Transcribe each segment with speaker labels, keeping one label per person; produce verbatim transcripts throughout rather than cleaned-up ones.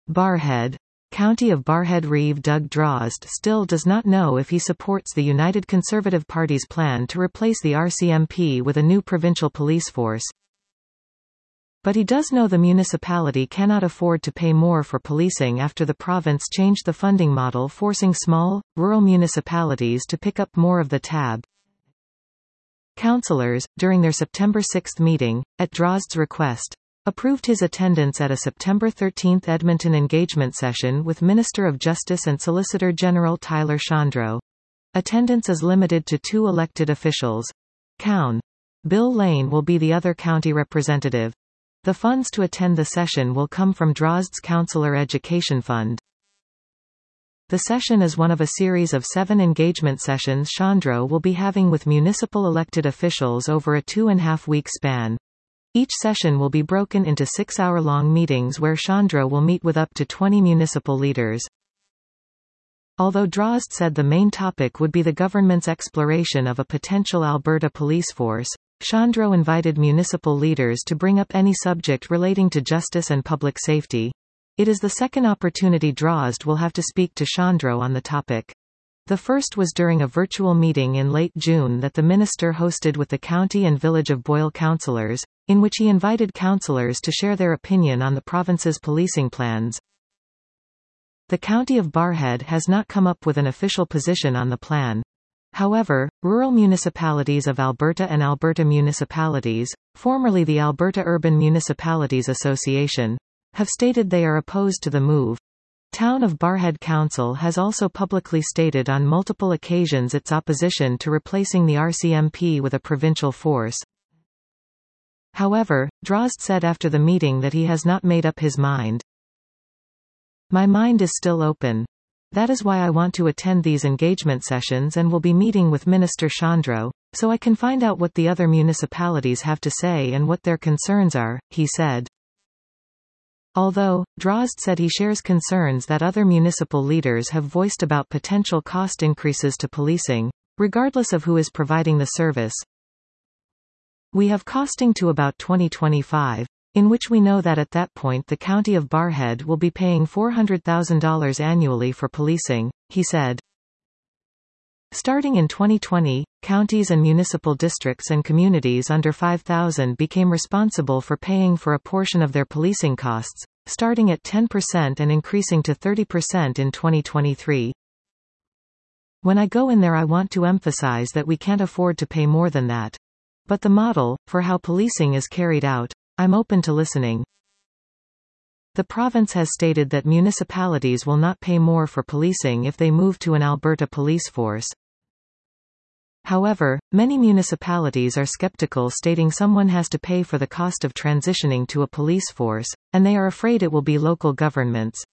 Speaker 1: Barrhead. County of Barrhead Reeve Doug Drozd still does not know if he supports the United Conservative Party's plan to replace the R C M P with a new provincial police force. But he does know the municipality cannot afford to pay more for policing after the province changed the funding model, forcing small, rural municipalities to pick up more of the tab. Councillors, during their September sixth meeting, at Drozd's request, approved his attendance at a September thirteenth Edmonton engagement session with Minister of Justice and Solicitor General Tyler Shandro. Attendance is limited to two elected officials. Coun. Bill Lane will be the other county representative. The funds to attend the session will come from Drozd's Councillor Education Fund. The session is one of a series of seven engagement sessions Shandro will be having with municipal elected officials over a two-and-a-half-week span. Each session will be broken into six-hour-long meetings where Shandro will meet with up to twenty municipal leaders. Although Drozd said the main topic would be the government's exploration of a potential Alberta police force, Shandro invited municipal leaders to bring up any subject relating to justice and public safety. It is the second opportunity Drozd will have to speak to Shandro on the topic. The first was during a virtual meeting in late June that the minister hosted with the county and village of Boyle councillors, in which he invited councillors to share their opinion on the province's policing plans. The county of Barrhead has not come up with an official position on the plan. However, rural municipalities of Alberta and Alberta Municipalities, formerly the Alberta Urban Municipalities Association, have stated they are opposed to the move. Town of Barrhead Council has also publicly stated on multiple occasions its opposition to replacing the R C M P with a provincial force. However, Drozd said after the meeting that he has not made up his mind. "My mind is still open. That is why I want to attend these engagement sessions and will be meeting with Minister Shandro, so I can find out what the other municipalities have to say and what their concerns are," he said. Although, Drozd said he shares concerns that other municipal leaders have voiced about potential cost increases to policing, regardless of who is providing the service. "We have costing to about twenty twenty-five, in which we know that at that point the county of Barrhead will be paying four hundred thousand dollars annually for policing," he said. Starting in twenty twenty, counties and municipal districts and communities under five thousand became responsible for paying for a portion of their policing costs, starting at ten percent and increasing to thirty percent in twenty twenty-three. "When I go in there I want to emphasize that we can't afford to pay more than that. But the model, for how policing is carried out, I'm open to listening." The province has stated that municipalities will not pay more for policing if they move to an Alberta police force. However, many municipalities are skeptical, stating someone has to pay for the cost of transitioning to a police force, and they are afraid it will be local governments.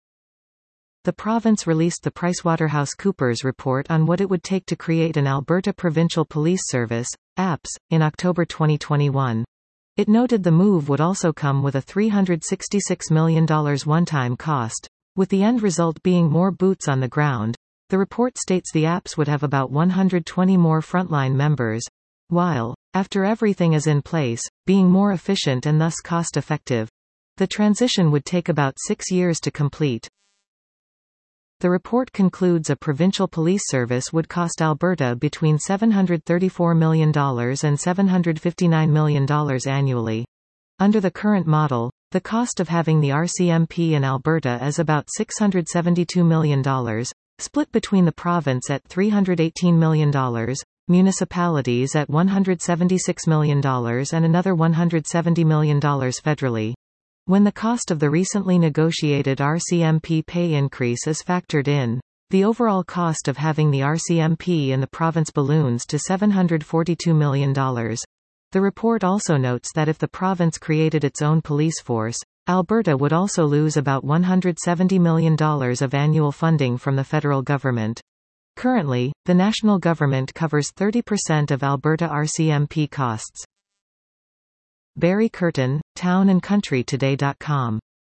Speaker 1: The province released the PricewaterhouseCoopers report on what it would take to create an Alberta Provincial Police Service, A P S, in October twenty twenty-one. It noted the move would also come with a three hundred sixty-six million dollars one-time cost, with the end result being more boots on the ground. The report states the A P S would have about one hundred twenty more frontline members, while, after everything is in place, being more efficient and thus cost-effective. The transition would take about six years to complete. The report concludes a provincial police service would cost Alberta between seven hundred thirty-four million dollars and seven hundred fifty-nine million dollars annually. Under the current model, the cost of having the R C M P in Alberta is about six hundred seventy-two million dollars, split between the province at three hundred eighteen million dollars, municipalities at one hundred seventy-six million dollars and another one hundred seventy million dollars federally. When the cost of the recently negotiated R C M P pay increase is factored in, the overall cost of having the R C M P in the province balloons to seven hundred forty-two million dollars. The report also notes that if the province created its own police force, Alberta would also lose about one hundred seventy million dollars of annual funding from the federal government. Currently, the national government covers thirty percent of Alberta R C M P costs. Barry Curtin, town and country today dot com